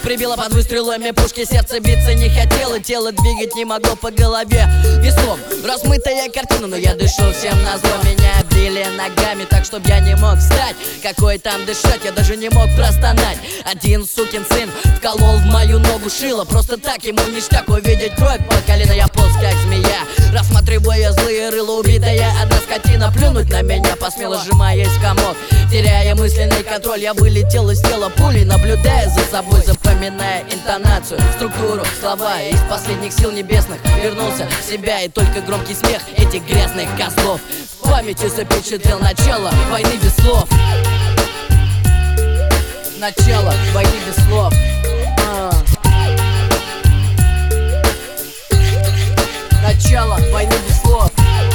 Прибило под выстрелами пушки, сердце биться не хотело, тело двигать не могло, по голове веслом размытая картина, но я дышу всем назло. Меня били ногами так, чтоб я не мог встать. Какой там дышать, я даже не мог простонать. Один сукин сын вколол в мою ногу шило. Просто так ему ништяк увидеть кровь по колено. Я полз как змея, рассматривая злые рыла. Убитая одна скотина плюнуть на меня посмела, сжимаясь в комок. Теряя мысленный контроль, я вылетел из тела пулей, наблюдая за собой, запоминая интонацию, структуру, слова. Из последних сил небесных вернулся в себя, и только громкий смех этих грязных козлов в памяти запечатлел начало войны без слов. Начало войны без слов. Начало войны без слов.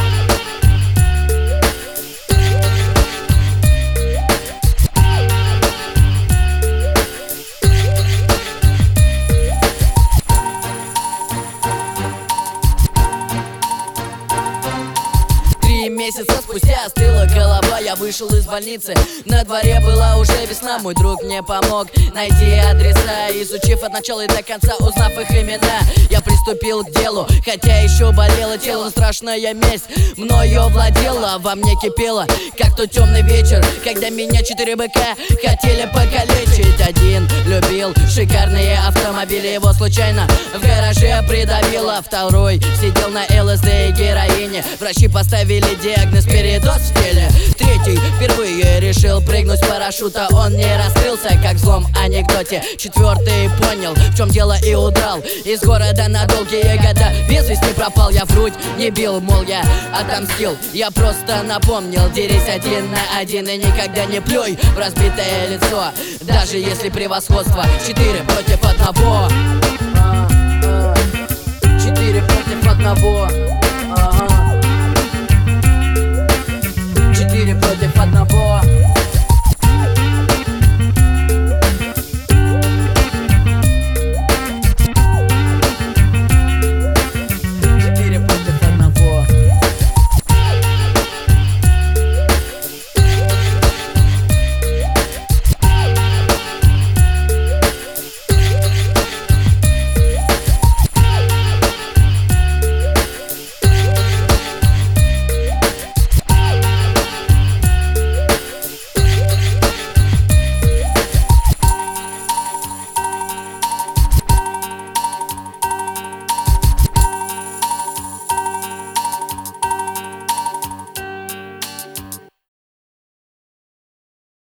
3 месяца спустя остыла голова, я вышел из больницы. На дворе была уже весна, мой друг мне помог найти адреса. Изучив от начала и до конца, узнав их имена, я приступил к делу, хотя еще болело тело. Страшная месть мною владела, во мне кипела, как тот темный вечер, когда меня 4 быка хотели покалечить. Один любил шикарные автомобили, его случайно в гараже придавило. Второй сидел на ЛСД и героине, врачи поставили диагноз передоз в теле. Третий впервые решил прыгнуть с парашюта, он не раскрылся, как в злом анекдоте. Четвертый понял, в чем дело, и удрал из города на долгие года. Без вести пропал, я в грудь не бил, мол, я отомстил. Я просто напомнил: дерись 1 на 1 и никогда не плюй в разбитое лицо, даже если превосходство 4 против 1.